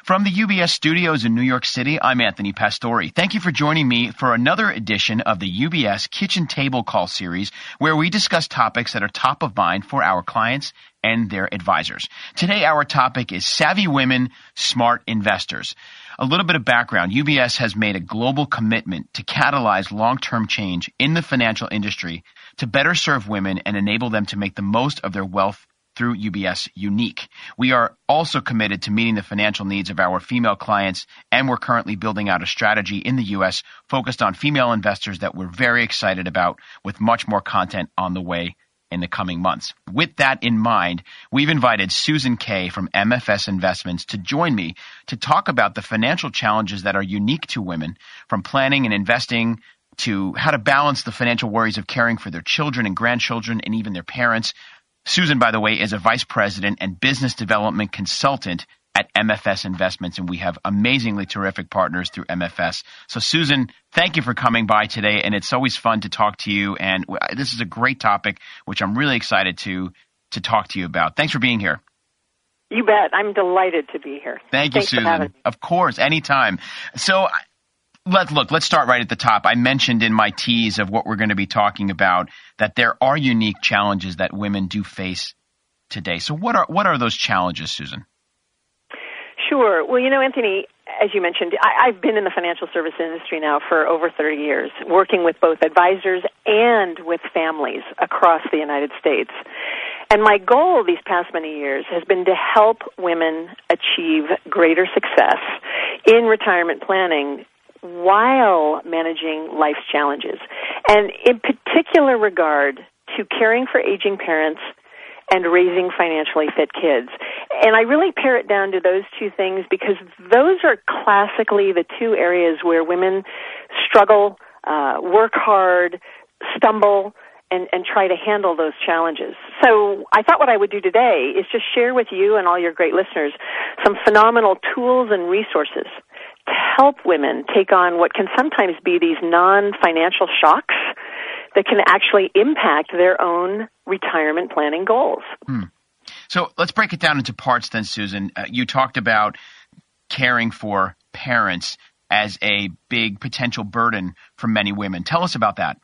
From the UBS studios in New York City, I'm Anthony Pastore. Thank you for joining me for another edition of the UBS Kitchen Table Call series, where we discuss topics that are top of mind for our clients and their advisors. Today, our topic is Savvy Women, Smart Investors. A little bit of background. UBS has made a global commitment to catalyze long-term change in the financial industry to better serve women and enable them to make the most of their wealth through UBS Unique. We are also committed to meeting the financial needs of our female clients, and we're currently building out a strategy in the U.S. focused on female investors that we're very excited about, with much more content on the way in the coming months. With that in mind, we've invited Susan Kay from MFS Investments to join me to talk about the financial challenges that are unique to women, from planning and investing to how to balance the financial worries of caring for their children and grandchildren and even their parents. Susan, by the way, is a vice president and business development consultant at MFS Investments, and we have amazingly terrific partners through MFS. So, Susan, thank you for coming by today, and it's always fun to talk to you, and this is a great topic, which I'm really excited to talk to you about. Thanks for being here. You bet. I'm delighted to be here. Thank you, Susan. Of course, anytime. So, let's start right at the top. I mentioned in my tease of what we're going to be talking about that there are unique challenges that women do face today. So what are those challenges, Susan? Sure. Well, Anthony, as you mentioned, I've been in the financial service industry now for over 30 years, working with both advisors and with families across the United States. And my goal these past many years has been to help women achieve greater success in retirement planning while managing life's challenges, and in particular regard to caring for aging parents and raising financially fit kids. And I really pare it down to those two things because those are classically the two areas where women struggle, work hard, stumble, and try to handle those challenges. So I thought what I would do today is just share with you and all your great listeners some phenomenal tools and resources to help women take on what can sometimes be these non-financial shocks that can actually impact their own retirement planning goals. So let's break it down into parts then, Susan. You talked about caring for parents as a big potential burden for many women. Tell us about that.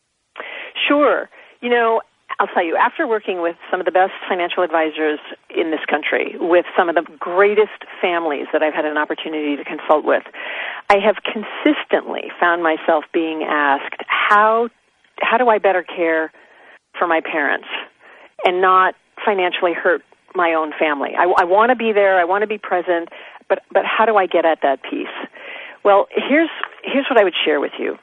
Sure. I'll tell you, after working with some of the best financial advisors in this country, with some of the greatest families that I've had an opportunity to consult with, I have consistently found myself being asked, how do I better care for my parents and not financially hurt my own family? I want to be there, I want to be present, but how do I get at that piece? Well, here's what I would share with you.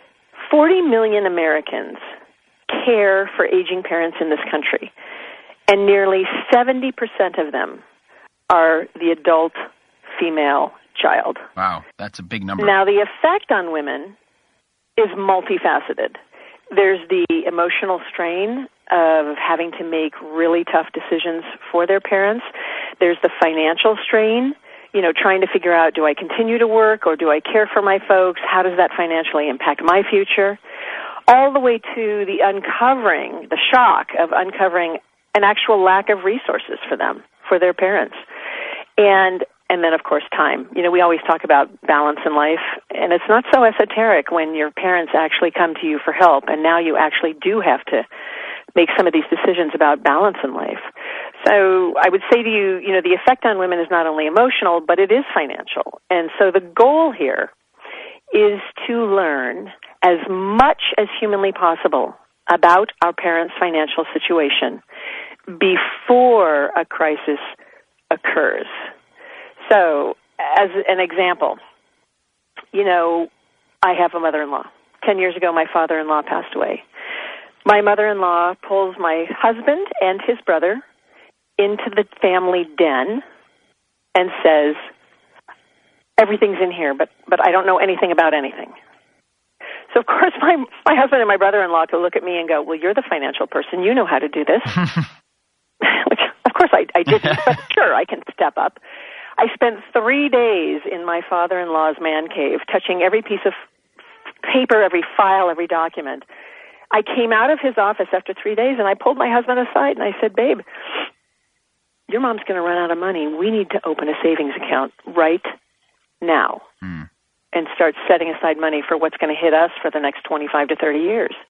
40 million Americans care for aging parents in this country, and nearly 70% of them are the adult female child. Wow, that's a big number. Now, the effect on women is multifaceted. There's the emotional strain of having to make really tough decisions for their parents. There's the financial strain, trying to figure out, do I continue to work or do I care for my folks? How does that financially impact my future? All the way to the shock of uncovering an actual lack of resources for them, for their parents. And then, of course, time. We always talk about balance in life, and it's not so esoteric when your parents actually come to you for help, and now you actually do have to make some of these decisions about balance in life. So I would say to you, the effect on women is not only emotional, but it is financial. And so the goal here is to learn as much as humanly possible about our parents' financial situation before a crisis occurs. So, as an example, I have a mother-in-law. 10 years ago, my father-in-law passed away. My mother-in-law pulls my husband and his brother into the family den and says, everything's in here, but I don't know anything about anything. So, of course, my husband and my brother-in-law could look at me and go, well, you're the financial person. You know how to do this. Which, of course, I didn't, but sure, I can step up. I spent 3 days in my father-in-law's man cave, touching every piece of paper, every file, every document. I came out of his office after 3 days, and I pulled my husband aside, and I said, babe, your mom's going to run out of money. We need to open a savings account right now and start setting aside money for what's going to hit us for the next 25 to 30 years.